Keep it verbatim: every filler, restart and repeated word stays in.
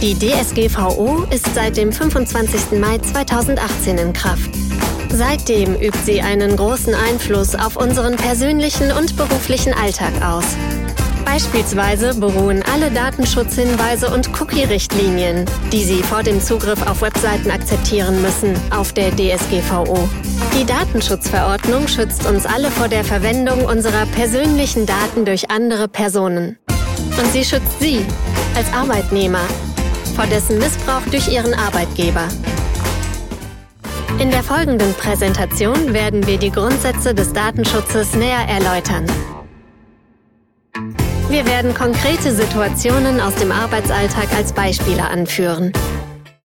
Die D S G V O ist seit dem fünfundzwanzigsten Mai zweitausendachtzehn in Kraft. Seitdem übt sie einen großen Einfluss auf unseren persönlichen und beruflichen Alltag aus. Beispielsweise beruhen alle Datenschutzhinweise und Cookie-Richtlinien, die Sie vor dem Zugriff auf Webseiten akzeptieren müssen, auf der D S G V O. Die Datenschutzverordnung schützt uns alle vor der Verwendung unserer persönlichen Daten durch andere Personen. Und sie schützt Sie als Arbeitnehmer vor dessen Missbrauch durch Ihren Arbeitgeber. In der folgenden Präsentation werden wir die Grundsätze des Datenschutzes näher erläutern. Wir werden konkrete Situationen aus dem Arbeitsalltag als Beispiele anführen.